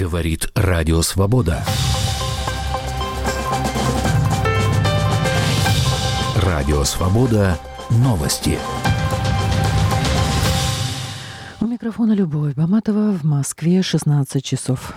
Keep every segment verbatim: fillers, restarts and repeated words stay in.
Говорит Радио Свобода. Радио Свобода. Новости. У микрофона Любовь Баматова. В Москве шестнадцать часов.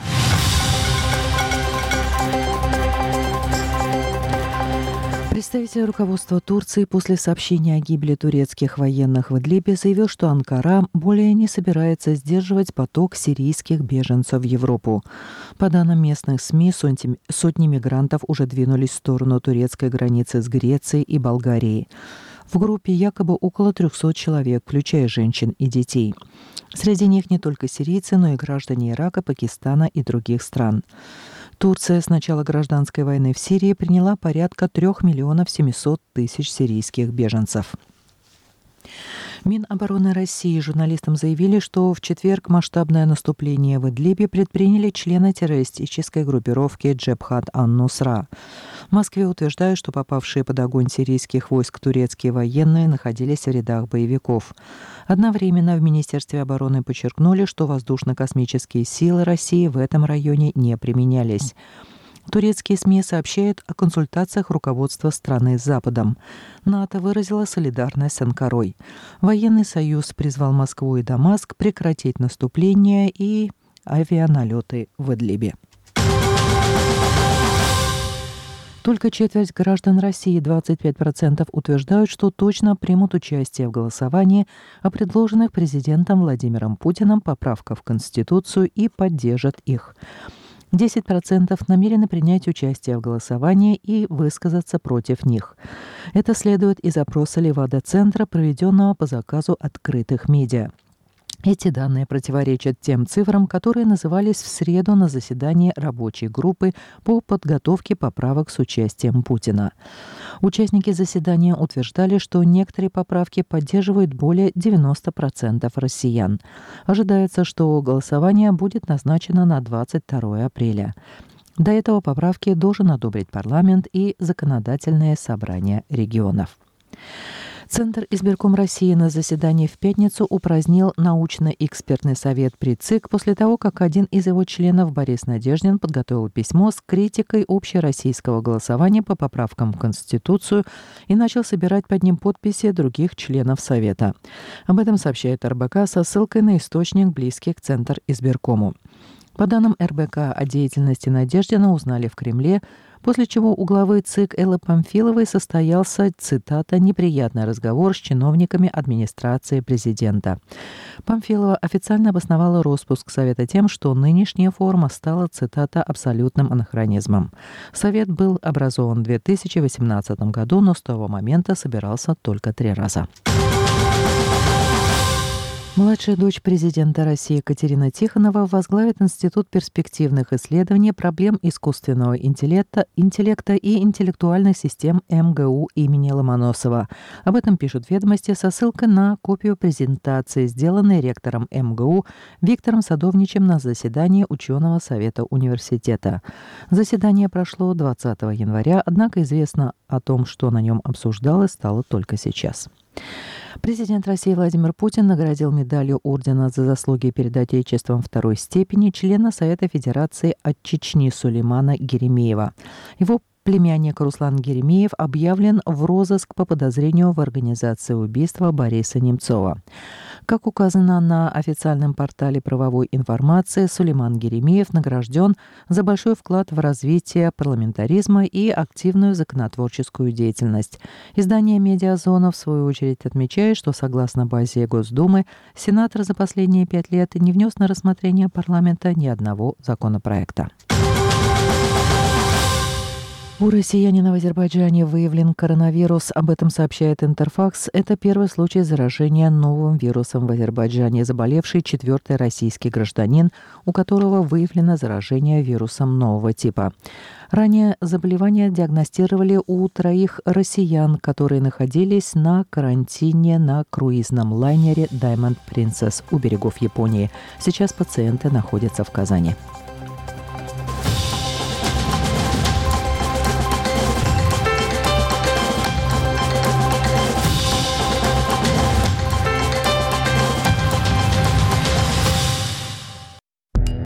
Представитель руководства Турции после сообщения о гибели турецких военных в Идлибе заявил, что Анкара более не собирается сдерживать поток сирийских беженцев в Европу. По данным местных СМИ, сотни, сотни мигрантов уже двинулись в сторону турецкой границы с Грецией и Болгарией. В группе якобы около трехсот человек, включая женщин и детей. Среди них не только сирийцы, но и граждане Ирака, Пакистана и других стран. Турция с начала гражданской войны в Сирии приняла порядка трех миллионов семисот тысяч сирийских беженцев. Минобороны России журналистам заявили, что в четверг масштабное наступление в Идлибе предприняли члены террористической группировки «Джебхат ан-Нусра». В Москве утверждают, что попавшие под огонь сирийских войск турецкие военные находились в рядах боевиков. Одновременно в Министерстве обороны подчеркнули, что воздушно-космические силы России в этом районе не применялись. Турецкие СМИ сообщают о консультациях руководства страны с Западом. НАТО выразило солидарность с Анкарой. Военный союз призвал Москву и Дамаск прекратить наступление и авианалеты в Идлибе. Только четверть граждан России, двадцать пять процентов, утверждают, что точно примут участие в голосовании о предложенных президентом Владимиром Путиным поправках в Конституцию и поддержат их. десять процентов намерены принять участие в голосовании и высказаться против них. Это следует из опроса Левада-центра, проведенного по заказу открытых медиа. Эти данные противоречат тем цифрам, которые назывались в среду на заседании рабочей группы по подготовке поправок с участием Путина. Участники заседания утверждали, что некоторые поправки поддерживают более девяноста процентов россиян. Ожидается, что голосование будет назначено на двадцать второе апреля. До этого поправки должен одобрить парламент и законодательное собрание регионов. Центр избирком России на заседании в пятницу упразднил научно-экспертный совет при ЦИК после того, как один из его членов, Борис Надеждин, подготовил письмо с критикой общероссийского голосования по поправкам в Конституцию и начал собирать под ним подписи других членов Совета. Об этом сообщает эр бэ ка со ссылкой на источник, близкий к Центр избиркому. По данным эр бэ ка, о деятельности Надеждина узнали в Кремле, после чего у главы ЦИК Эллы Памфиловой состоялся, цитата, «неприятный разговор с чиновниками администрации президента». Памфилова официально обосновала распуск Совета тем, что нынешняя форма стала, цитата, «абсолютным анахронизмом». Совет был образован в две тысячи восемнадцатом году, но с того момента собирался только три раза. Младшая дочь президента России Екатерина Тихонова возглавит Институт перспективных исследований проблем искусственного интеллекта, интеллекта и интеллектуальных систем эм гэ у имени Ломоносова. Об этом пишут «Ведомости» со ссылкой на копию презентации, сделанной ректором эм гэ у Виктором Садовничем на заседании ученого совета университета. Заседание прошло двадцатого января, однако известно о том, что на нем обсуждалось, стало только сейчас. Президент России Владимир Путин наградил медалью ордена за заслуги перед Отечеством второй степени члена Совета Федерации от Чечни Сулеймана Геремеева. Его племянник Руслан Геремеев объявлен в розыск по подозрению в организации убийства Бориса Немцова. Как указано на официальном портале правовой информации, Сулейман Геремеев награжден за большой вклад в развитие парламентаризма и активную законотворческую деятельность. Издание «Медиазона» в свою очередь отмечает, что согласно базе Госдумы, сенатор за последние пять лет не внес на рассмотрение парламента ни одного законопроекта. У россиянина в Азербайджане выявлен коронавирус. Об этом сообщает Интерфакс. Это первый случай заражения новым вирусом в Азербайджане, заболевший четвертый российский гражданин, у которого выявлено заражение вирусом нового типа. Ранее заболевание диагностировали у троих россиян, которые находились на карантине на круизном лайнере Diamond Princess у берегов Японии. Сейчас пациенты находятся в Казани.